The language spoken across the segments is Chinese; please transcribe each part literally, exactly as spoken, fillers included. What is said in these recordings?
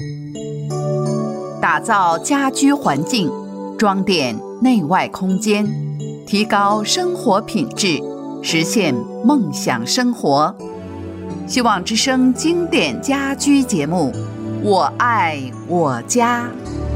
打造家居环境，装点内外空间，提高生活品质，实现梦想生活。希望之声经典家居节目，我爱我家。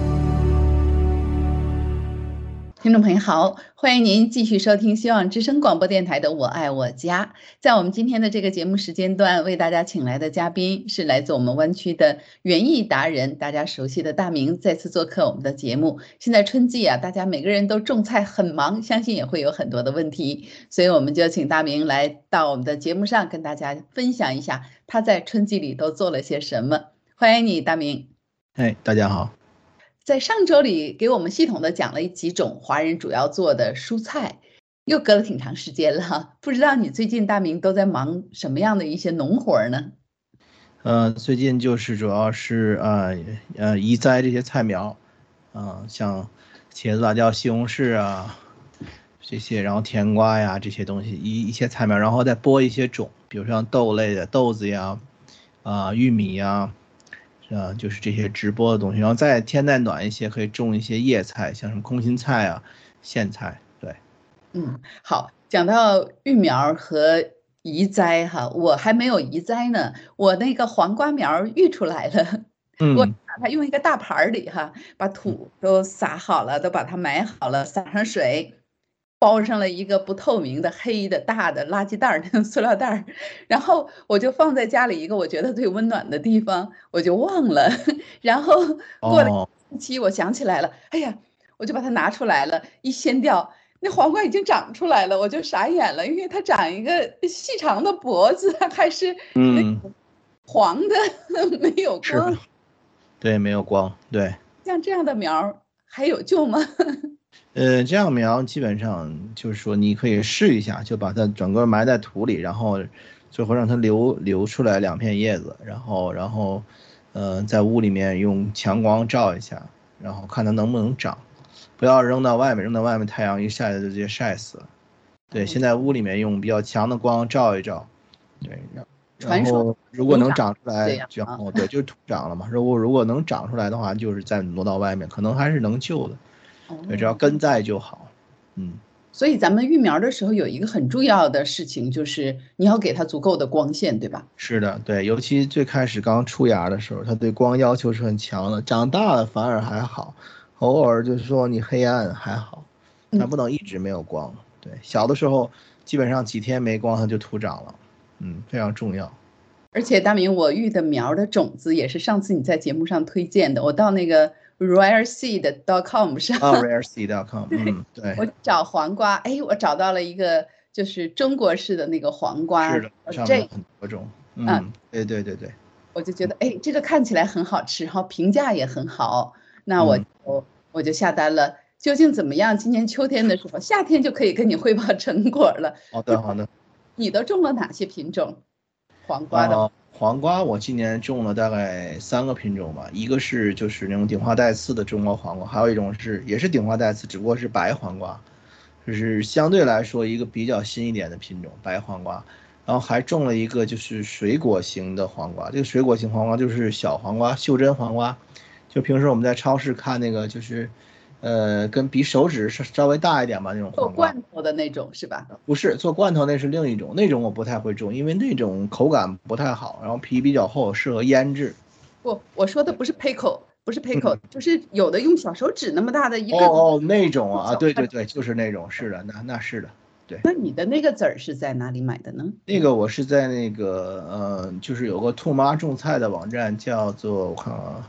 听众朋友好，欢迎您继续收听希望之声广播电台的我爱我家。在我们今天的这个节目时间段，为大家请来的嘉宾是来自我们湾区的园艺达人，大家熟悉的大明再次做客我们的节目。现在春季啊，大家每个人都种菜很忙，相信也会有很多的问题，所以我们就请大明来到我们的节目上，跟大家分享一下他在春季里都做了些什么。欢迎你，大明。 哎，大家好。 在上周里给我们系统的讲了几种华人主要做的蔬菜，又隔了挺长时间了，不知道你最近大明都在忙什么样的一些农活呢？ 呃，最近就是主要是呃呃移栽这些菜苗，啊、呃，像茄子、辣椒、西红柿啊这些，然后甜瓜呀这些东西一一些菜苗，然后再播一些种，比如像豆类的豆子呀，啊、呃、玉米呀。呃，就是这些直播的东西，然后再天再暖一些，可以种一些叶菜，像什么空心菜啊、苋菜。对， 嗯，好，讲到育苗和移栽哈，我还没有移栽呢，我那个黄瓜苗育出来了， 嗯， 我把它用一个大盘里哈，把土都撒好了，都把它埋好了，撒上水。包上了一个不透明的黑的大的垃圾袋儿，那种塑料袋儿，然后我就放在家里一个我觉得最温暖的地方，我就忘了。然后过了一星期，我想起来了，哎呀，我就把它拿出来了，一掀掉，那黄瓜已经长出来了，我就傻眼了，因为它长一个细长的脖子，还是那种黄的，没有光。 对，没有光，对。 像这样的苗还有救吗？ 呃，这样苗基本上就是说，你可以试一下，就把它整个埋在土里，然后最后让它留留出来两片叶子，然后然后，呃，在屋里面用强光照一下，然后看它能不能长，不要扔到外面，扔到外面太阳一晒就直接晒死了。对，现在屋里面用比较强的光照一照，对，然后如果能长出来，然后对，就是土长了嘛。如果如果能长出来的话，就是再挪到外面，可能还是能救的。对，只要根在就好。嗯， 所以咱们育苗的时候有一个很重要的事情，就是你要给它足够的光线，对吧？ 是的，对，尤其最开始刚出芽的时候，它对光要求是很强的。长大了反而还好，偶尔就是说你黑暗还好，但不能一直没有光。对，小的时候基本上几天没光它就徒长了，嗯，非常重要。 而且大明，我育的苗的种子也是上次你在节目上推荐的，我到那个 rareseed dot com 上啊 rareseed dot com 嗯，对， 我找黄瓜，哎，我找到了一个就是中国式的那个黄瓜， 是的，上面有很多种，嗯，对对对对， 我就觉得哎，这个看起来很好吃，然后评价也很好，那我就、嗯、我就下单了。究竟怎么样？今年秋天的时候，夏天就可以跟你汇报成果了。 好的好的。 你都种了哪些品种？黄瓜的、 呃、黄瓜我今年种了大概三个品种吧，一个是就是那种顶花带刺的中国黄瓜，还有一种是也是顶花带刺，只不过是白黄瓜，就是相对来说一个比较新一点的品种白黄瓜。然后还种了一个就是水果型的黄瓜，这个水果型黄瓜就是小黄瓜，袖珍黄瓜，就平时我们在超市看那个就是呃，跟比手指稍微大一点吧那种黄瓜， 做罐头的那种是吧？ 不是，做罐头那是另一种，那种我不太会种，因为那种口感不太好，然后皮比较厚，适合腌制。 不，我说的不是 pickle， 不是 pickle，、嗯、就是有的用小手指那么大的一个。 哦哦，那种啊，对对对，就是那种，是的，那那是的，对。 那你的那个籽儿是在哪里买的呢？ 那个我是在那个呃，就是有个兔妈种菜的网站，叫做我看啊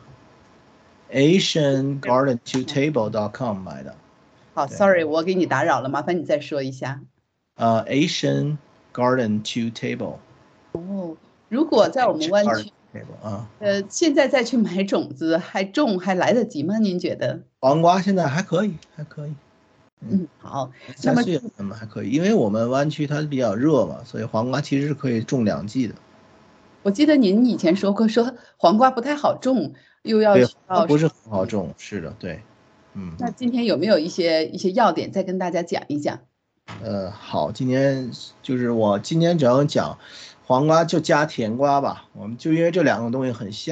，Asian Garden to Table dot com 买的。 好 ，sorry， 我给你打扰了，麻烦你再说一下。 呃、uh, ，Asian Garden to Table。 哦，如果在我们湾区， 啊， 呃，现在再去买种子，还种还来得及吗？您觉得？ 黄瓜现在还可以，还可以。 嗯，好， 那么那么还可以，因为我们湾区它比较热嘛，所以黄瓜其实是可以种两季的。 我记得您以前说过，说黄瓜不太好种，又要需要不是很好种，是的，对，嗯。 那今天有没有一些一些要点再跟大家讲一讲？ 呃，好，今天就是我今天主要讲黄瓜就加甜瓜吧，我们就因为这两个东西很像，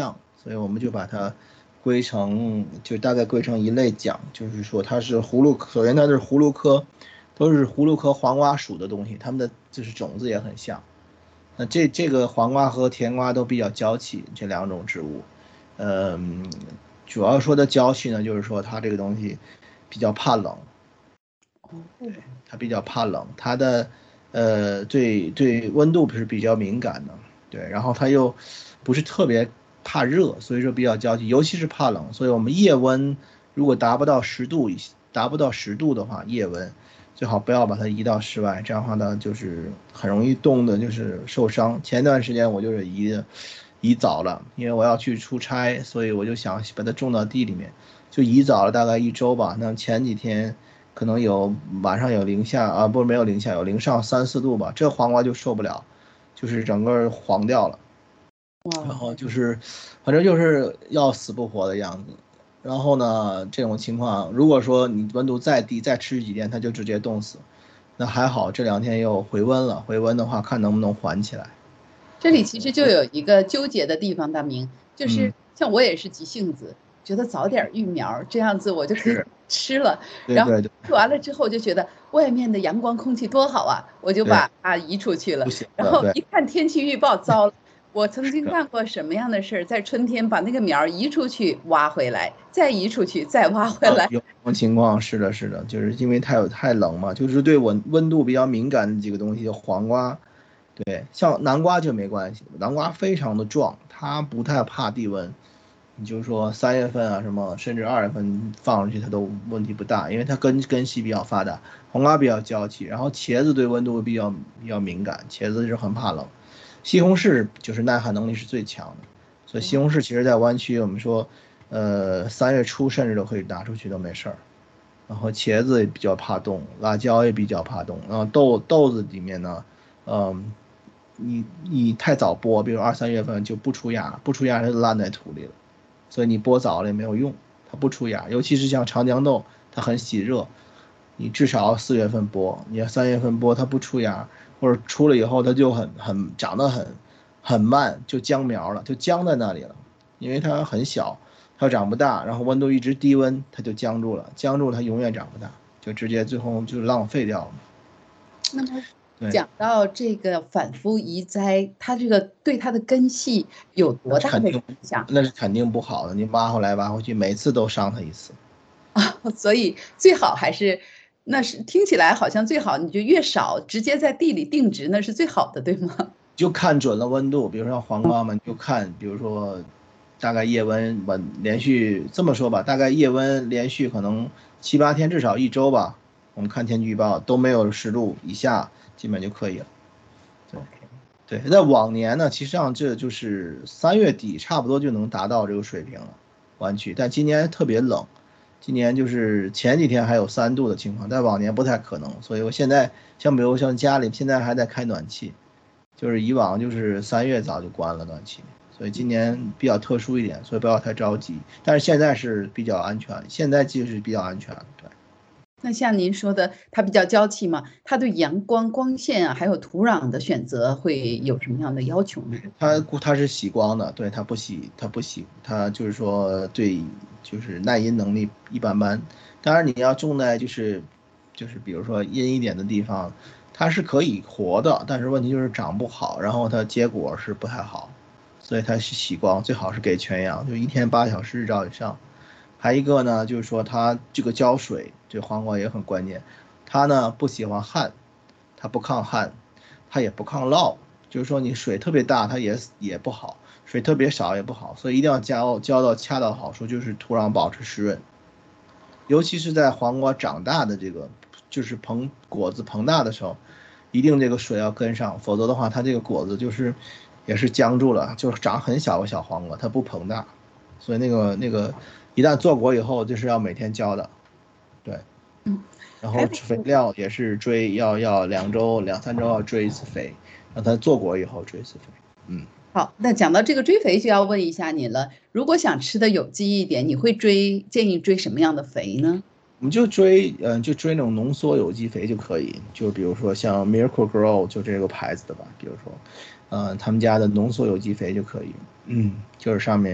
所以我们就把它归成就大概归成一类讲，就是说它是葫芦，首先它是葫芦科，都是葫芦科黄瓜属的东西，它们的就是种子也很像。那这这个黄瓜和甜瓜都比较娇气，这两种植物，嗯，主要说的娇气呢，就是说它这个东西比较怕冷，对，它比较怕冷，它的呃对对温度是比较敏感的，对，然后它又不是特别怕热，所以说比较娇气，尤其是怕冷，所以我们夜温如果达不到十度以达不到十度的话，夜温最好不要把它移到室外，这样的话呢，就是很容易冻的，就是受伤。前段时间我就是移移早了，因为我要去出差，所以我就想把它种到地里面，就移早了大概一周吧。那前几天可能有晚上有零下啊，不是没有零下，有零上三四度吧，这黄瓜就受不了，就是整个黄掉了。然后就是，反正就是要死不活的样子。然后呢，这种情况，如果说你温度再低，再持续几天，它就直接冻死。那还好，这两天又回温了，回温的话，看能不能缓起来。 这里其实就有一个纠结的地方，大明，就是像我也是急性子，觉得早点育苗，这样子我就可以吃了。然后吃完了之后就觉得外面的阳光空气多好啊，我就把它移出去了。然后一看天气预报，糟了。我曾经干过什么样的事儿？在春天把那个苗移出去，挖回来，再移出去，再挖回来。 有这种情况，是的，是的，就是因为太有太冷嘛，就是对温温度比较敏感的几个东西，黄瓜，对，像南瓜就没关系，南瓜非常的壮，它不太怕低温。你就说三月份啊，什么甚至二月份放上去，它都问题不大，因为它根根系比较发达，黄瓜比较娇气，然后茄子对温度比较比较敏感，茄子是很怕冷。西红柿就是耐寒能力是最强的，所以西红柿其实在湾区我们说，呃，三月初甚至都可以拿出去都没事儿。然后茄子也比较怕冻，辣椒也比较怕冻，然后豆豆子里面呢，嗯，你你太早播，比如二三月份就不出芽，不出芽它就烂在土里了，所以你播早了也没有用，它不出芽，尤其是像长江豆，它很喜热，你至少四月份播，你要三月份播它不出芽。或者出了以后，它就很很长得很很慢，就僵苗了，就僵在那里了，因为它很小，它长不大，然后温度一直低温，它就僵住了，僵住它永远长不大，就直接最后就浪费掉了。 那么讲到这个反复移栽，它这个对它的根系有多大的影响？ 那是肯定不好的，你挖回来挖回去，每次都伤它一次。 啊，所以最好还是。那是听起来好像最好，你就越少直接在地里定植，那是最好的，对吗？ 就看准了温度，比如说黄瓜嘛，就看，比如说大概夜温稳连续这么说吧，大概夜温连续可能七八天，至少一周吧。我们看天气预报都没有十度以下，基本就可以了。对对，在往年呢，其实上这就是三月底差不多就能达到这个水平了，湾区。但今年特别冷。今年就是前几天还有三度的情况，但往年不太可能，所以我现在像比如像家里现在还在开暖气，就是以往就是三月早就关了暖气，所以今年比较特殊一点，所以不要太着急。但是现在是比较安全，现在就是比较安全，对。 那像您说的，它比较娇气嘛，它对阳光、光线啊，还有土壤的选择会有什么样的要求呢？ 它它是喜光的，对，它不喜它不喜它就是说对。就是耐阴能力一般般，当然你要种在就是就是比如说阴一点的地方，它是可以活的，但是问题就是长不好，然后它结果是不太好，所以它是喜光，最好是给全阳，就一天八小时日照以上。还一个呢，就是说它这个浇水，这黄瓜也很关键，它呢不喜欢旱，它不抗旱，它也不抗涝，就是说你水特别大，它也也不好。水特别少也不好，所以一定要浇浇到恰到好处，就是土壤保持湿润。尤其是在黄瓜长大的这个，就是膨果子膨大的时候，一定这个水要跟上，否则的话，它这个果子就是也是僵住了，就是长很小个小黄瓜，它不膨大。所以那个那个一旦做果以后，就是要每天浇的，对。然后肥料也是追，要要两周两三周要追一次肥，让它做果以后追一次肥，嗯。 好，那讲到这个追肥，就要问一下你了。如果想吃的有机一点，你会追建议追什么样的肥呢？ 我们就追，嗯，就追那种浓缩有机肥就可以。就比如说像 Miracle-Gro 就这个牌子的吧，比如说，嗯，他们家的浓缩有机肥就可以。嗯，就是上面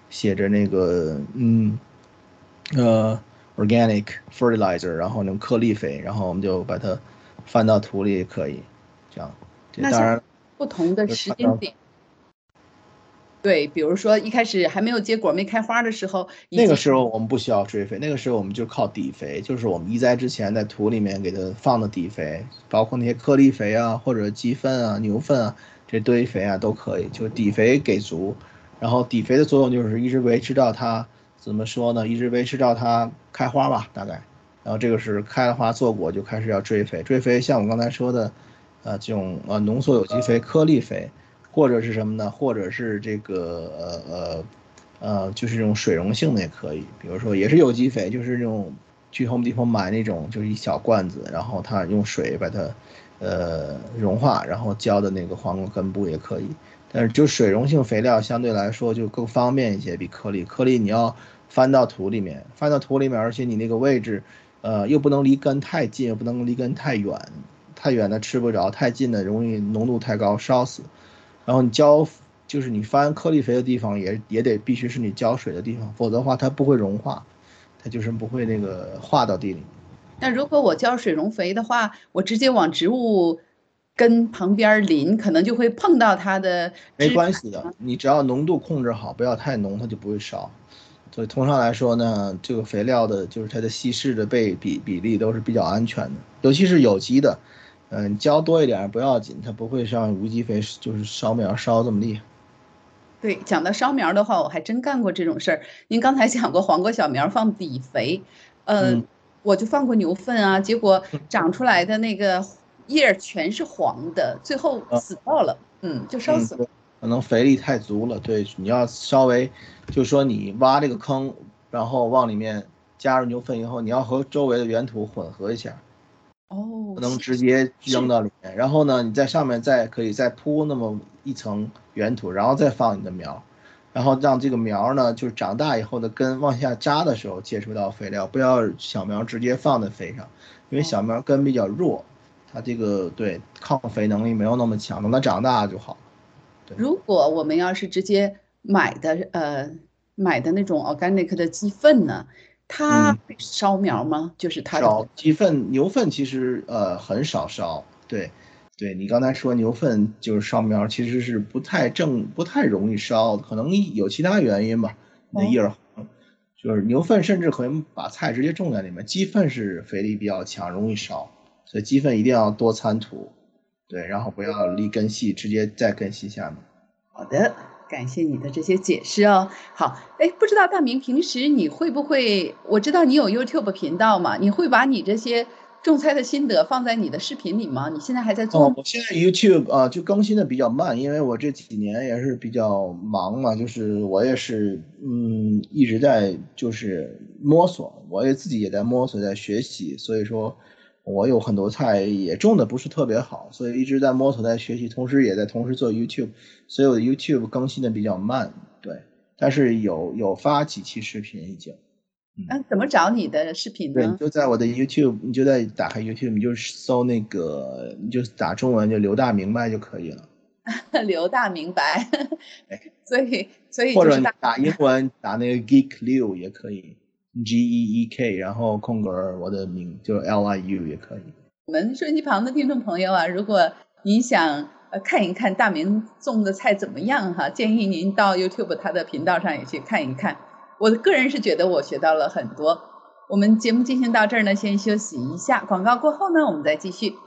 写着那个嗯呃 organic fertilizer，然后那种颗粒肥，然后我们就把它翻到土里也可以，这样。这那像当然不同的时间点，对，比如说一开始还没有结果、没开花的时候，以那个及时候我们不需要追肥，那个时候我们就靠底肥，就是我们移栽之前在土里面给它放的底肥，包括那些颗粒肥啊，或者鸡粪啊、牛粪啊，这堆肥啊都可以，就底肥给足，然后底肥的作用就是一直维持到它怎么说呢，一直维持到它开花吧，大概，然后这个是开了花做果就开始要追肥，追肥像我刚才说的，呃，这种呃浓缩有机肥、颗粒肥，或者是什么呢？或者是这个呃呃。呃，就是这种水溶性的也可以，比如说也是有机肥，就是那种去 Home Depot 买那种，就是一小罐子，然后它用水把它呃融化，然后浇的那个黄瓜根部也可以。但是就水溶性肥料相对来说就更方便一些，比颗粒，颗粒你要翻到土里面，翻到土里面，而且你那个位置，呃，又不能离根太近，又不能离根太远，太远的吃不着，太近的容易浓度太高烧死。然后你浇就是你翻颗粒肥的地方也也得必须是你浇水的地方，否则的话它不会融化，它就是不会那个化到地里。 那如果我浇水溶肥的话，我直接往植物根旁边淋，可能就会碰到它的没枝。 关系的，你只要浓度控制好，不要太浓，它就不会烧。所以通常来说呢，这个肥料的就是它的稀释的倍比比例都是比较安全的，尤其是有机的，嗯，浇多一点不要紧，它不会像无机肥就是烧苗烧这么厉害。 对，讲到烧苗的话，我还真干过这种事儿。您刚才讲过黄瓜小苗放底肥，呃， 嗯， 我就放过牛粪啊，结果长出来的那个叶儿全是黄的，最后啊， 死掉了，嗯，就烧嗯， 死了。 对，可能肥力太足了，对，你要稍微，就是说你挖这个坑，然后往里面加入牛粪以后，你要和周围的原土混合一下， 哦， 不能稀直接扔释， 到里面。然后呢，你在上面再可以再铺那么一层原土，然后再放你的苗，然后让这个苗呢，就是长大以后的根往下扎的时候接触到肥料，不要小苗直接放在肥上，因为哦， 小苗根比较弱，它这个对抗肥能力没有那么强，等它长大就好。对。 如果我们要是直接买的，呃，买的那种 organic 的鸡粪呢，它嗯， 会烧苗吗？就是它的活， 烧鸡粪、牛粪其实呃很少烧，对，对你刚才说牛粪就是烧苗，其实是不太正、不太容易烧，可能有其他原因吧。那哦， 叶儿黄，就是牛粪甚至可以把菜直接种在里面，鸡粪是肥力比较强，容易烧，所以鸡粪一定要多参土，对，然后不要离根系，直接在根系下面。 好的，感谢你的这些解释哦。好，哎，不知道大明平时你会不会？我知道你有 YouTube 频道嘛，你会把你这些种菜的心得放在你的视频里吗？你现在还在做哦， 吗？ 我现在 YouTube 啊，就更新的比较慢，因为我这几年也是比较忙嘛，就是我也是嗯一直在就是摸索，我也自己也在摸索，在学习，所以说我有很多菜也种的不是特别好，所以一直在摸索，在学习，同时也在同时做 YouTube，所以我的 YouTube 更新的比较慢，对，但是有有发几期视频已经。 嗯，怎么找你的视频对，你呢？ 就在我的 YouTube，你就在打开 YouTube，你就搜那个，你就打中文就刘大明白就可以了。 刘大明白， 哎， 所以所以或就是大。 者你打英文打那个 Geek 六也可以，G E E K，然后空格我的名就是 L I U 也可以。 我们收音机旁的听众朋友啊，如果您想呃看一看大明种的菜怎么样哈，建议您到 YouTube 他的频道上也去看一看。我个人是觉得我学到了很多。我们节目进行到这儿呢，先休息一下，广告过后呢，我们再继续。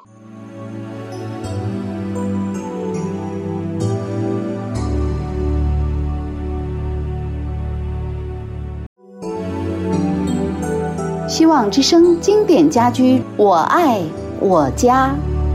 希望之声经典家居，我爱我家。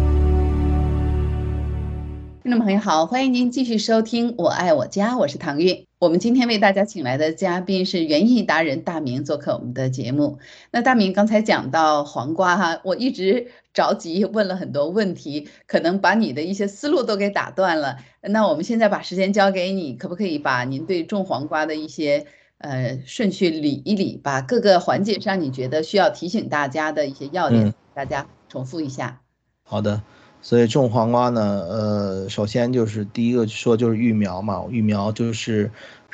听众朋友好，欢迎您继续收听《我爱我家》，我是唐韵。我们今天为大家请来的嘉宾是园艺达人大明做客我们的节目。那大明刚才讲到黄瓜哈，我一直着急问了很多问题，可能把你的一些思路都给打断了。那我们现在把时间交给你，可不可以把您对种黄瓜的一些呃顺序理一理，把各个环节上你觉得需要提醒大家的一些要点， 嗯， 大家重复一下。 好的。所以种黄瓜呢，呃，首先就是第一个说就是育苗嘛，育苗就是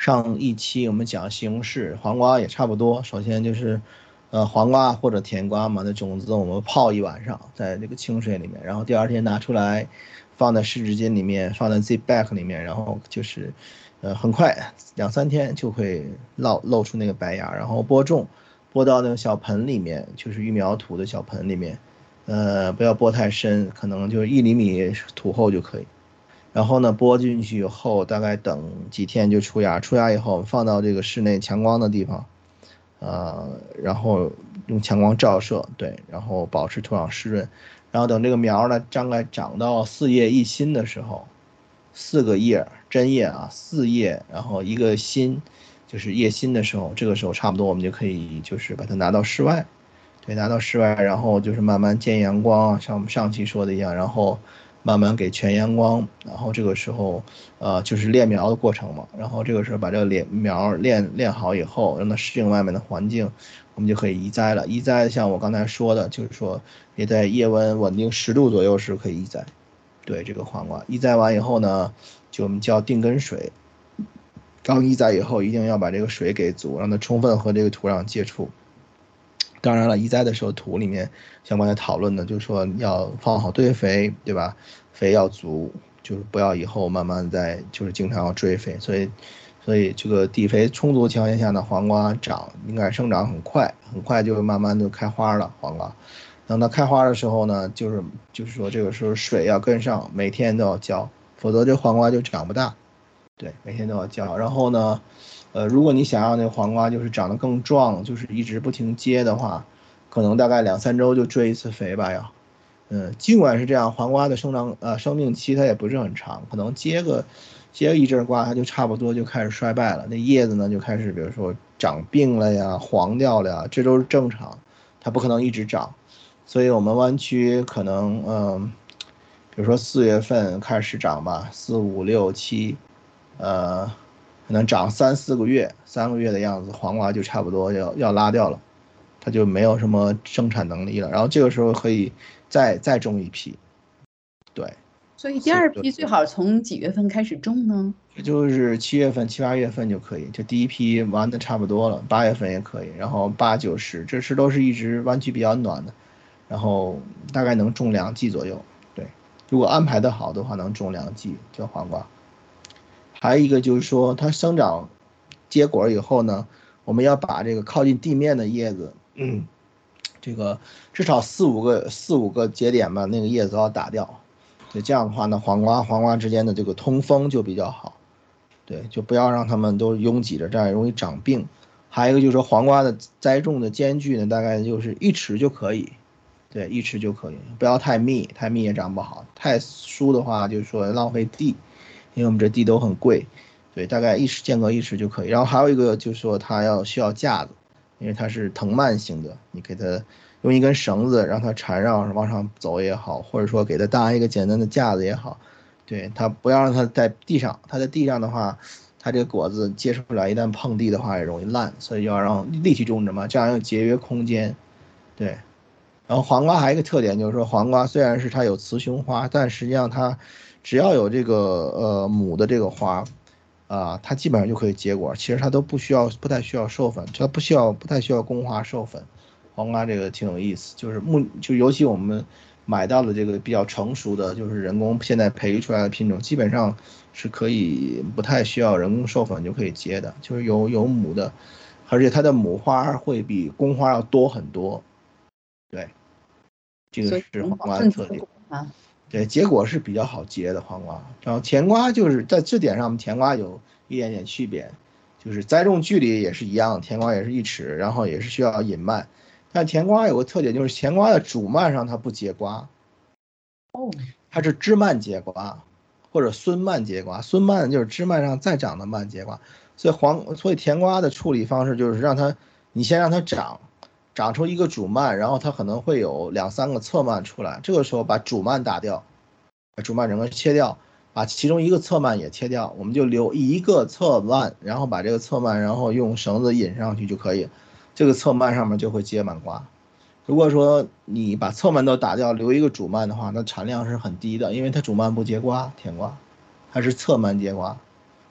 上一期我们讲西红柿、黄瓜也差不多。首先就是，呃，黄瓜或者甜瓜嘛，那种子我们泡一晚上在这个清水里面，然后第二天拿出来，放在湿纸巾里面，放在 Zipbag 里面，然后就是，呃，很快两三天就会露露出那个白芽，然后播种，播到那个小盆里面，就是育苗土的小盆里面，呃，不要播太深，可能就一厘米土厚就可以。然后呢，播进去以后，大概等几天就出芽。出芽以后，放到这个室内强光的地方，呃，然后用强光照射，对，然后保持土壤湿润。然后等这个苗呢，大概长到四叶一心的时候，四个叶针叶啊，四叶，然后一个心，就是叶心的时候，这个时候差不多我们就可以就是把它拿到室外，对，拿到室外，然后就是慢慢见阳光，像我们上期说的一样，然后。慢慢给全阳光，然后这个时候，呃，就是练苗的过程嘛。然后这个时候把这个练苗练练好以后，让它适应外面的环境，我们就可以移栽了。移栽像我刚才说的，就是说也在叶温稳定十度左右时可以移栽。对，这个黄瓜移栽完以后呢，就我们叫定根水。刚移栽以后，一定要把这个水给足，让它充分和这个土壤接触。当然了，移栽的时候土里面像刚才讨论的，就是说要放好堆肥，对吧？肥要足，就是不要以后慢慢再就是经常要追肥。所以，所以这个地肥充足情况下呢，黄瓜长应该生长很快，很快就慢慢就开花了。黄瓜，等它开花的时候呢，就是就是说这个时候水要跟上，每天都要浇，否则这黄瓜就长不大。对，每天都要浇。然后呢，呃，如果你想让那个黄瓜就是长得更壮，就是一直不停接的话，可能大概两三周就追一次肥吧要。嗯，尽管是这样，黄瓜的生长呃生命期它也不是很长，可能接个接个一阵瓜，它就差不多就开始衰败了。那叶子呢就开始比如说长病了呀、黄掉了呀，这都是正常，它不可能一直长。所以我们湾区可能嗯、呃，比如说四月份开始长吧，四五六七。呃，可能长三四个月，三个月的样子，黄瓜就差不多要要拉掉了，它就没有什么生产能力了。然后这个时候可以再再种一批，对， 所以第二批最好从几月份开始种呢？ 也就是七月份、七八月份就可以，就第一批完的差不多了，八月份也可以，然后八九十，这是都是一直湾区比较暖的，然后大概能种两季左右，对，如果安排的好的话，能种两季这黄瓜。还有一个就是说，它生长结果以后呢，我们要把这个靠近地面的叶子，嗯，这个至少四五个四五个节点吧，那个叶子要打掉。对，这样的话呢，黄瓜黄瓜之间的这个通风就比较好。对，就不要让它们都拥挤着，这样容易长病。还有一个就是说，黄瓜的栽种的间距呢，大概就是一尺就可以。对，一尺就可以，不要太密，太密也长不好。太疏的话，就是说浪费地。因为我们这地都很贵，对，大概一尺间隔一尺就可以。然后还有一个就是说它要需要架子，因为它是藤蔓型的，你给它用一根绳子让它缠绕往上走也好，或者说给它搭一个简单的架子也好，对，它不要让它在地上，它在地上的话，它这个果子结出来一旦碰地的话也容易烂，所以要让立体种植嘛，这样要节约空间，对。然后黄瓜还有一个特点就是说，黄瓜虽然是它有雌雄花，但实际上它只要有这个呃母的这个花，啊，它基本上就可以结果。其实它都不需要，不太需要授粉，它不需要，不太需要公花授粉。黄瓜这个挺有意思，就是木，就尤其我们买到的这个比较成熟的，就是人工现在培育出来的品种，基本上是可以不太需要人工授粉就可以结的，就是有有母的，而且它的母花会比公花要多很多。对。这个所以是黄能保瓜的特点， 证结果啊。 对，结果是比较好结的黄瓜。然后甜瓜就是在这点上，甜瓜有一点点区别，就是栽种距离也是一样，甜瓜也是一尺，然后也是需要引蔓。但甜瓜有个特点，就是甜瓜的主蔓上它不结瓜， 哦， 它是枝蔓结瓜，或者孙蔓结瓜。孙蔓就是枝蔓上再长的蔓结瓜。所以黄，所以甜瓜的处理方式就是让它，你先让它长。长出一个主蔓，然后它可能会有两三个侧蔓出来，这个时候把主蔓打掉，把主蔓整个切掉，把其中一个侧蔓也切掉，我们就留一个侧蔓，然后把这个侧蔓，然后用绳子引上去就可以，这个侧蔓上面就会结满瓜。如果说你把侧蔓都打掉，留一个主蔓的话，那产量是很低的，因为它主蔓不结瓜，甜瓜，它是侧蔓结瓜，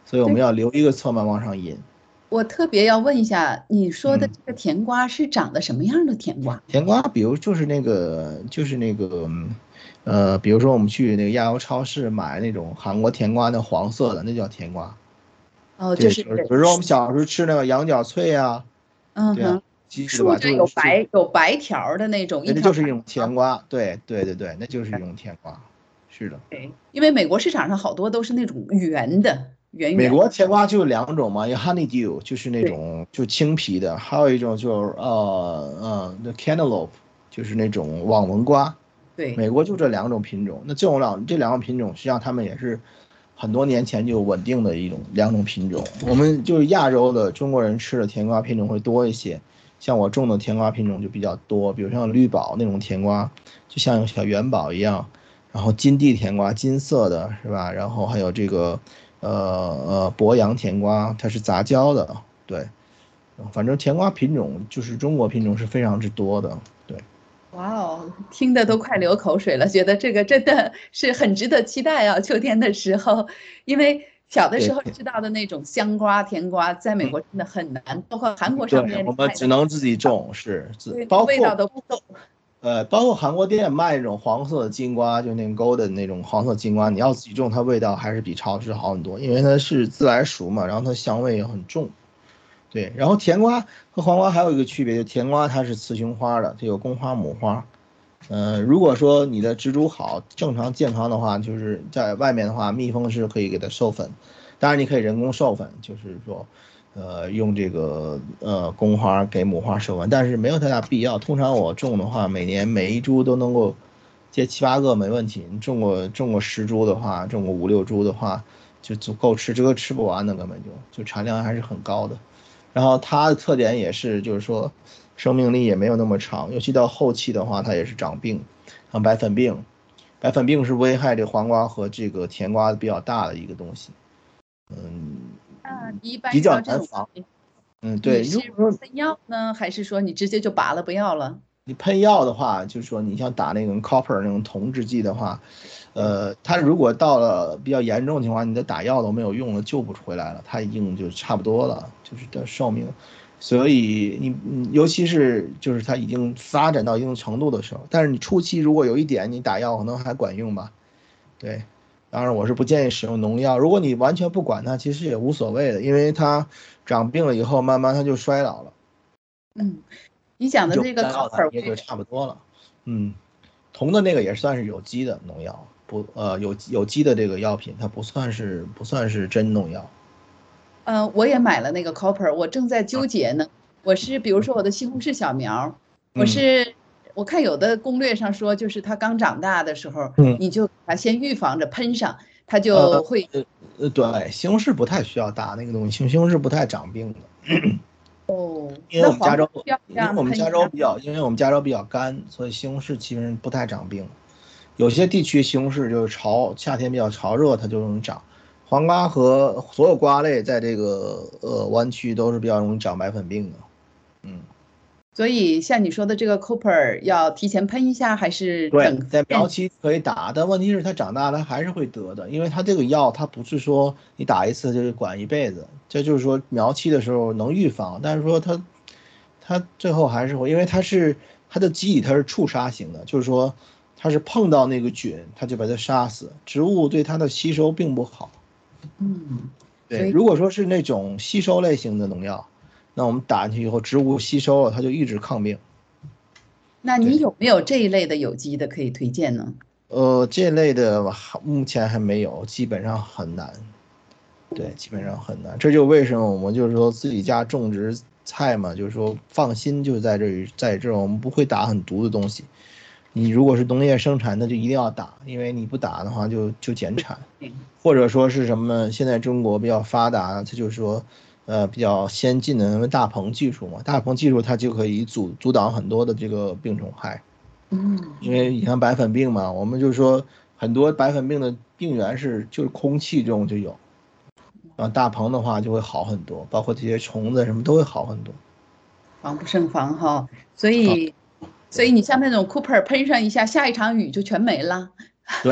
所以我们对， 要留一个侧面往上引。 我特别要问一下，你说的嗯， 这个甜瓜是长得什么样的甜瓜？ 甜瓜，比如就是那个就是那个，嗯呃，比如说我们去那个亚洲超市买那种韩国甜瓜，那黄色的那叫甜瓜。 哦，就对， 是就是比如说我们小时候吃那个羊角脆啊，对啊， 嗯哼， 记得吧？ 竖着有就是就白有白条儿的那种，一对，那条白就是一种条儿。 甜瓜，对对对对，那就是一种甜瓜，是的。 对，因为美国市场上好多都是那种圆的，圆圆。 美国甜瓜就有两种嘛，有 honeydew 就是那对种就青皮的，还有一种就是呃呃那 cantaloupe 就是那种网纹瓜。 对， 美国就这两种品种，那这种两这两种品种，实际上他们也是很多年前就稳定的一种两种品种。我们就是亚洲的中国人吃的甜瓜品种会多一些，像我种的甜瓜品种就比较多，比如像绿宝那种甜瓜，就像小元宝一样，然后金地甜瓜金色的是吧？然后还有这个呃呃博洋甜瓜，它是杂交的，对，反正甜瓜品种就是中国品种是非常之多的，对。 哇哦，听得都快流口水了，觉得这个真的是很值得期待啊！秋天的时候，因为小的时对， 候吃到的那种香瓜、甜瓜，在美嗯， 国真的很难，包括韩国对， 上面我们卖的， 只能自己种，是自对，那个包味道括包括都不够。 呃，包括韩国店卖那种黄色的金瓜，就那个 golden 那种黄色金瓜，你要自己种，它味道还是比超市好很多，因为它是自来熟嘛，然后它香味也很重。对，然后甜瓜和黄瓜还有一个区别，就甜瓜它是雌雄花的，它有公花母花。呃，如果说你的植株好、正常健康的话，就是在外面的话，蜜蜂是可以给它授粉，当然你可以人工授粉，就是说，呃，用这个呃公花给母花授粉，但是没有太大必要。通常我种的话，每年每一株都能够结七八个没问题。你种过种过十株的话，种过五六株的话，就足够吃，这个吃不完的根本就就产量还是很高的。然后它的特点也是，就是说生命力也没有那么长，尤其到后期的话，它也是长病，像白粉病，白粉病是危害这黄瓜和这个甜瓜比较大的一个东西，嗯， 那你一般比遇到这种较难防。 问题， 嗯，对，如你是果说喷药呢，还是说你直接就拔了不要了？ 你喷药的话，就是说你像打那种 copper 那种铜制剂的话， 对， 呃，它如果到了比较严重的情况，你的打药都没有用了，救不回来了，它已经就差不多了，就是的寿命。所以你你尤其是就是它已经发展到一定程度的时候，但是你初期如果有一点你打药可能还管用吧，对。当然我是不建议使用农药，如果你完全不管它，其实也无所谓的，因为它长病了以后，慢慢它就衰老了。 嗯，你讲你就的这个干药它 copper， 也就差不多了。嗯，铜的那个也算是有机的农药，不呃有有机的这个药品，它不算是不算是真农药。 嗯，呃我也买了那个 copper，我正在纠结呢。我是比如说我的西红柿小苗儿，我嗯是我看有的攻略上说，就是它刚长大的时候， 嗯你就给它先预防着喷上，它呃就会呃呃，对，西红柿不太需要打那个东西，西红柿不太长病的， 哦。 因为那黄瓜我们加州， 需要这因为我们样喷一下。 加州比较，因为我们加州比较干，所以西红柿基本上不太长病。有些地区西红柿就是潮，夏天比较潮热，它就容易长。黄瓜和所有瓜类在这个呃湾区都是比较容易长白粉病的。嗯。 所以像你说的这个 copper 要提前喷一下，还是对， 等在苗见期可以打，但问题是它长大它还是会得的，因为它这个药它不是说你打一次就是管一辈子，这就是说苗期的时候能预防，但是说它它最后还是会，因为它是它的机理它是触杀型的，就是说它是碰到那个菌它就把它杀死，植物对它的吸收并不好。 嗯，所对， 以如果说是那种吸收类型的农药，那我们打进去以后植物吸收了，它就一直抗病。 那你对。 有没有这一类的有机的可以推荐呢？ 呃，这类的还目前还没有，基本上很难。对，基本上很难。这就为什么我们就是说自己家种植菜嘛，就是说放心就在这里，在这种我们不会打很毒的东西。你如果是农业生产，那就一定要打，因为你不打的话就就减产， 嗯或者说是什么呢？现在中国比较发达，它就是说，呃，比较先进的什么大棚技术嘛，大棚技术它就可以阻阻挡很多的这个病虫害。 嗯。 因为你像白粉病嘛，我们就说很多白粉病的病源是就是空气中就有，然后大棚的话就会好很多，包括这些虫子什么都会好很多。 防不胜防哈，所好， 以，所以对你像那种 Cooper 喷上一下，下一场雨就全没了。 对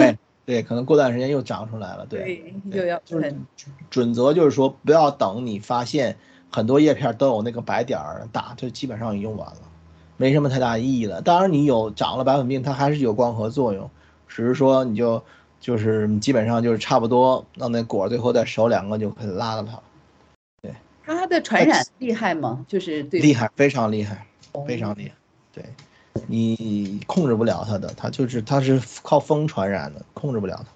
对，可能过段时间又长出来了。 对， 对， 又要就是喷。 准则就是说，不要等你发现很多叶片都有那个白点儿大，就基本上已经用完了，没什么太大意义了。当然，你有长了白粉病，它还是有光合作用，只是说你就就是基本上就是差不多，让那果最后再熟两个就可以拉了它。对， 它的传染厉害吗？就是对厉害，非常厉害，非常厉害。对，你控制不了它的，它就是它是靠风传染的，控制不了它。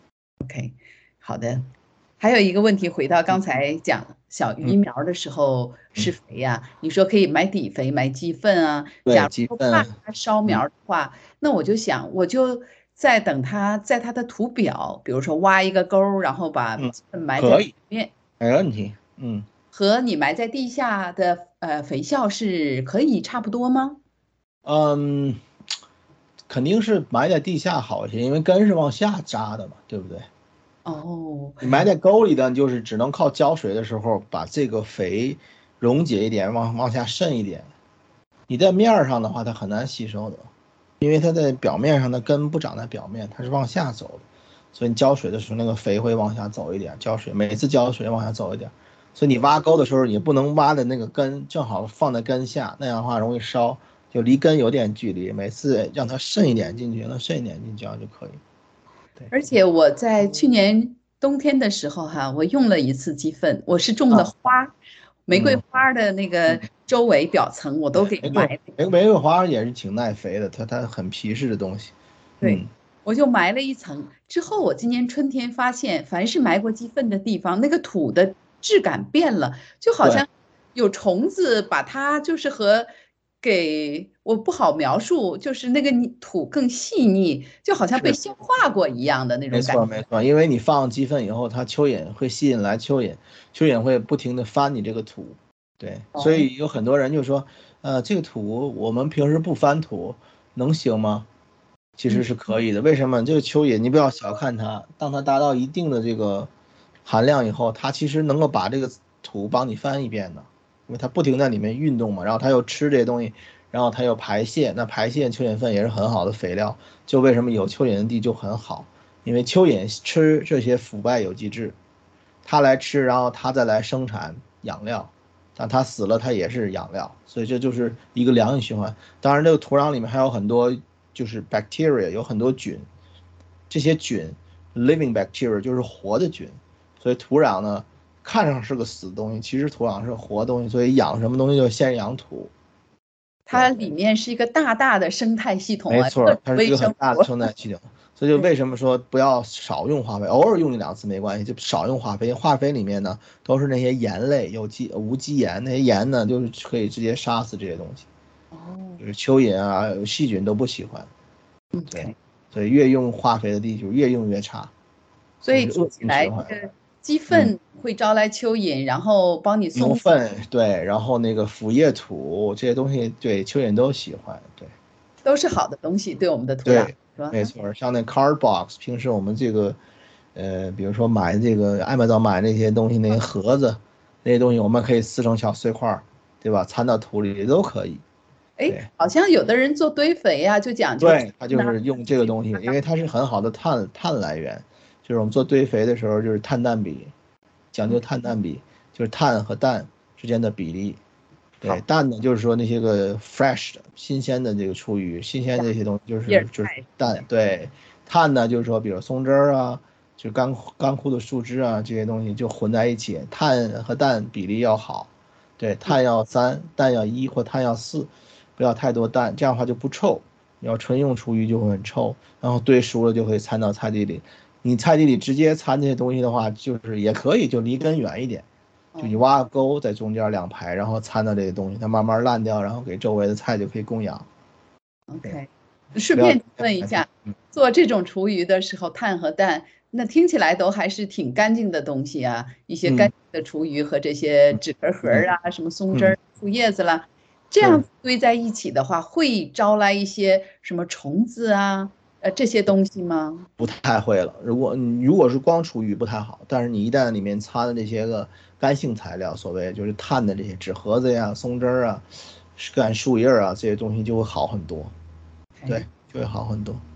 OK，好的。还有一个问题，回到刚才讲小鱼苗的时候施肥呀、你说可以买底肥、买鸡粪啊。假对， 如说鸡粪， 怕它烧苗的话，那我就想，我就在等它在它的土表，比如说挖一个沟儿，然后把嗯， 鸡粪埋在里可以， 面， 没问题。嗯。 和你埋在地下的呃肥皂是可以差不多吗？ 嗯，肯定是埋在地下好一些，因为根是往下扎的嘛，对不对？ 哦， 你埋在沟里的，就是只能靠浇水的时候把这个肥溶解一点，往往下渗一点。你在面儿上的话，它很难吸收的，因为它在表面上的根不长在表面，它是往下走的，所以你浇水的时候，那个肥会往下走一点，浇水每次浇水往下走一点。所以你挖沟的时候，也不能挖的那个根正好放在根下，那样的话容易烧，就离根有点距离，每次让它渗一点进去，让它渗一点进去浇就可以。对， 而且我在去年冬天的时候哈，我用了一次鸡粪，我是种的啊， 花，玫瑰嗯花的那个嗯， 周围表层我都对，玫瑰给埋了。 玫玫瑰花也是挺耐肥的，它它很皮实的东西。 对， 嗯， 我就埋了一层。之后我今年春天发现，凡是埋过鸡粪的地方，那个土的质感变了，就好对， 像有虫子把它就是和给我不好描述，就是那个泥土更细腻，就好像被是。 消化过一样的那没种感觉。 错没错，因为你放鸡粪以后，它蚯蚓会吸引来蚯蚓，蚯蚓会不停的翻你这个土，对，所哦， 以有很多人就说，呃，这个土我们平时不翻土，能行吗？其嗯， 实是可以的。为什么？这个蚯蚓你不要小看它，当它达到一定的这个含量以后，它其实能够把这个土帮你翻一遍的，因为它不停在里面运动嘛，然后它又吃这些东西，然后它又排泄，那排泄蚯蚓粪也是很好的肥料，就为什么有蚯蚓的地就很好。因为蚯蚓吃这些腐败有机质，它来吃，然后它再来生产养料，但它死了它也是养料，所以这就是一个良性循环。当然，这个土壤里面还有很多就是 bacteria，有很多菌，这些菌 living bacteria 就是活的菌，所以土壤呢看上是个死的东西，其实土壤是活的东西，所以养什么东西就先养土。 它对。 里面是一个大大的生态系统啊，各没错， 种它是一微生个很大的物。 生态系统，所以就对， 为什么说不要少用化肥，偶尔用一两次没关系，就少用化肥。化肥里面呢都是那些盐类，有机无机盐，那些盐呢就是可以直接杀死这些东西， 哦就是蚯蚓啊、细菌都不喜欢。对， ，OK。 所以越用化肥的地就越用越差， 所以听所以是恶起性循环。 来这个鸡嗯， 粪会招来蚯蚓，然后帮你送， 牛粪对，然后那个腐叶土这些东西，对蚯蚓都喜欢。对。 都是好的东西，对我们的土壤， 对， 是吧？ 没错，像那 card box，平时我们这个，呃，比如说买这个艾 m a 买那些东西，那些盒子，那些东西我们可以撕成小碎块儿，对吧？掺到土里都可以。 哎， 对， 好像有的人做堆肥呀、就讲究对，它就拿是用这个东西，因为它是很好的碳碳来源，就是我们做堆肥的时候，就是碳氮比，讲究碳氮比，就是碳和氮之间的比例。对， 好氮呢，就是说那些个 fresh 的新鲜的这个厨余，新鲜这些东西就叶是就是菜， 氮。对，碳呢就是说，比如松枝儿啊，就干干枯的树枝啊，这些东西就混在一起，碳和氮比例要好。对， 嗯， 碳要三，氮要一或碳要四，不要太多氮，这样的话就不臭。你要纯用厨余就会很臭，然后堆熟了就会掺到菜地里。你菜地里直接掺这些东西的话，就是也可以，就离根远一点。就你哦挖个沟在中间两排，然后掺到这些东西，它慢慢烂掉，然后给周围的菜就可以供养。对， ，OK。顺不要便问一下， 嗯做这种厨余的时候，碳和氮，那听起来都还是挺干净的东西啊，一些干嗯净的厨余和这些纸壳盒嗯儿啊，什么松枝嗯， 儿、树叶子啦，这样是子堆在一起的话，会招来一些什么虫子啊，呃，这些东西吗？ 不太会了。如果你如果是光厨余不太好，但是你一旦里面掺了这些个干性材料，所谓就是碳的这些纸盒子呀、松枝儿啊、干树叶啊这些东西就会好很多。对， 哎， 就会好很多。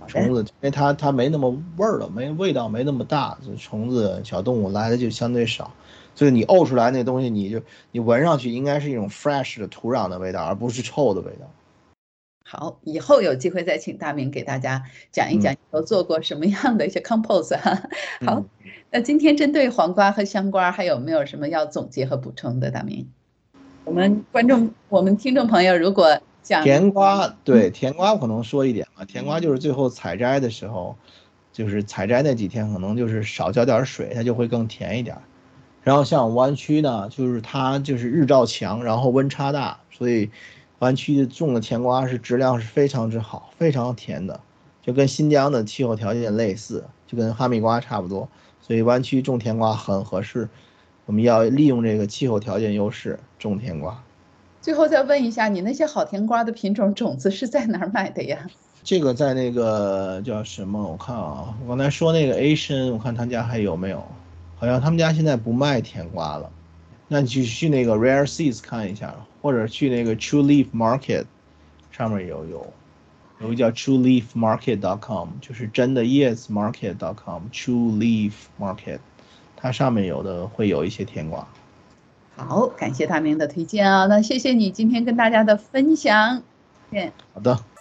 虫子，因为它它没那么味儿了，没味道，没那么大，虫子小动物来的就相对少，所以你沤出来那东西，你就你闻上去应该是一种 fresh 的土壤的味道，而不是臭的味道。 好，以后有机会再请大明给大家讲一讲都做过什么样的一些 compost 哈。好，那今天针对黄瓜和香瓜还有没有什么要总结和补充的，大明？我们观众、我们听众朋友如果想甜瓜，对甜瓜可能说一点吧，甜瓜就是最后采摘的时候，就是采摘那几天可能就是少浇点水，它就会更甜一点。然后像湾区呢，就是它就是日照强，然后温差大，所以湾区种的甜瓜是质量是非常之好，非常甜的，就跟新疆的气候条件类似，就跟哈密瓜差不多，所以湾区种甜瓜很合适。我们要利用这个气候条件优势种甜瓜。 最后再问一下，你那些好甜瓜的品种种子是在哪儿买的呀？ 这个在那个叫什么？我看啊，我刚才说那个 Asian，我看他家还有没有？好像他们家现在不卖甜瓜了。那你去去那个 Rare Seeds 看一下，或者去那个 True Leaf Market 上面有有有一个叫 True Leaf Market dot com， 就是真的叶子 Market dot com，True Leaf Market， 它上面有的会有一些甜瓜。 好，感谢大明的推荐啊，那谢谢你今天跟大家的分享。 好的。